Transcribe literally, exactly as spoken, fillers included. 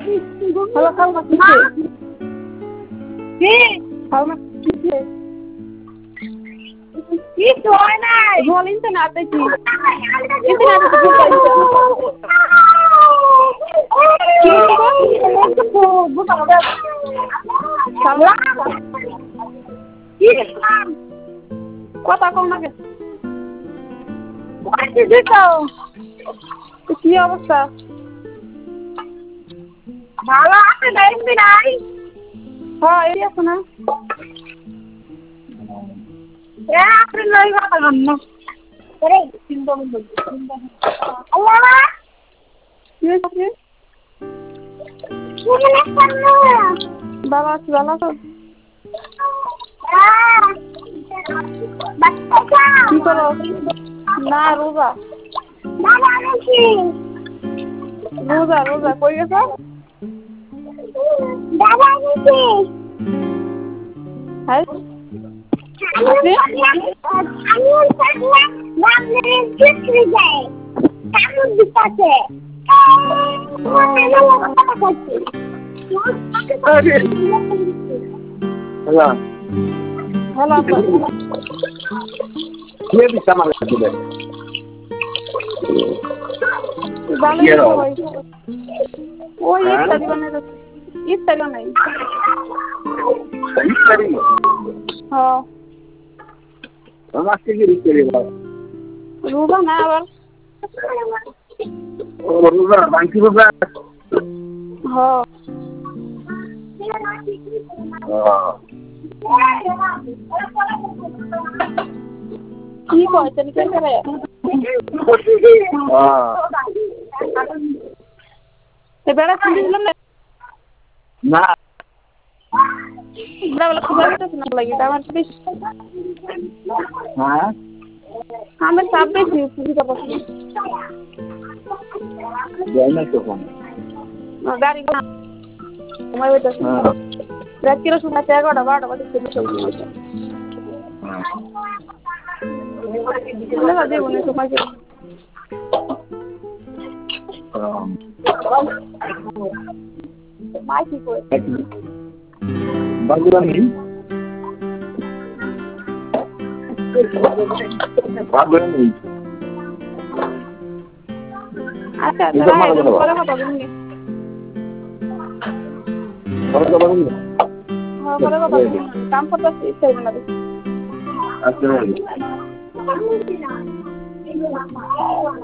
hello খালমা কি কি খালমা কি কিছু হয় নাই বলিন তো না দেখি কিছু না তো কথা কম না কি অবস্থা ভালো আছে দেখবি নাই হ্যাঁ এই আছে না এ আপনি লই কথা গন্ন করে চিন্তা বন্ধ চিন্তা আল্লাহ কি হচ্ছে কি মনে করলো বাবা কি ভালো তো কি করো না রোজা বাবা নাকি রোজা রোজা কই গেছো বাবা নাকি হ্যাঁ আপনি আমি ওখানে বামনে জিতে যাই কামুন দিতে হ্যালো হ্যালো কে bisa malah sudah balik oh iya tadi mana itu tadi mana tadi oh masih gini kiri bang rubah na abar oh rubah bangki rubah oh oh কি কয় তুমি কি করে হ্যাঁ এবারে কোন দিলাম না না বলা খবর তো না লাগি আমার বেশ হ্যাঁ আমার সব বেশি সুবিধা পাচ্ছি যাই না তো কোন গাড়ি আমার ওইটা রাত কিলো শুননা এগারোটা বারোটা বাজে চলে চলছে বলে না দেবো না তোমাকে মাই কি করে বাগুরানি বাগুরানি আচ্ছা তাহলে পরে কথা বলুন পরে কথা বলুন হ্যাঁ পরে কথা বলুন কাম করতে ইচ্ছা হয় না আচ্ছা